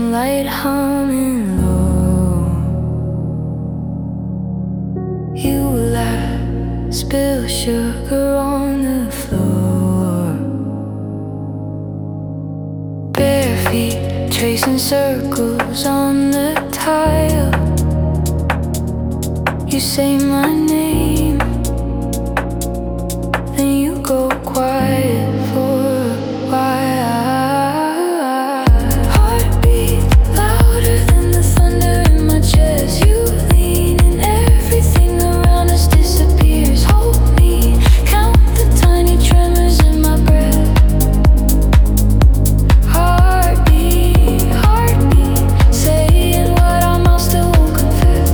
light humming low. You laugh, spill sugar on the floor. Bare feet tracing circles on the tile. You say my name, then you go quiet for a while. Heartbeat louder than the thunder in my chest. You lean and everything around us disappears. Hold me, count the tiny tremors in my breath. Heartbeat, heartbeat, saying what our mouth still won't confess.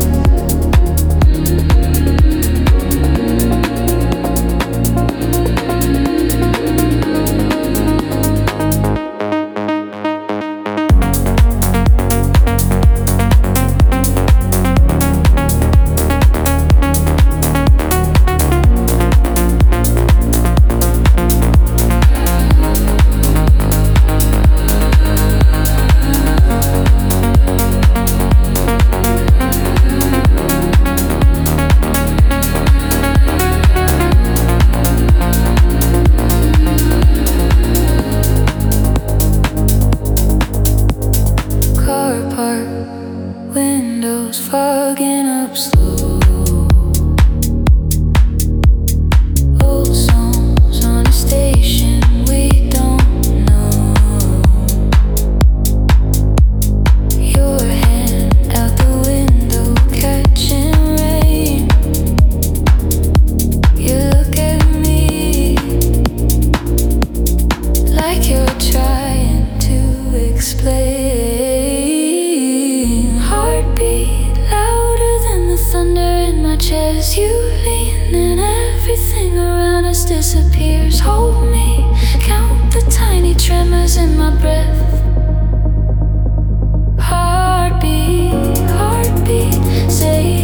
Car park, windows fogging up slow. Old songs on a station we don't know. Your hand out the window catching rain. You look at me like you're trying to explain. Heartbeat louder than the thunder in my chest. You lean and everything around us disappears. Hold me, count the tiny tremors in my breath. Heartbeat, heartbeat, say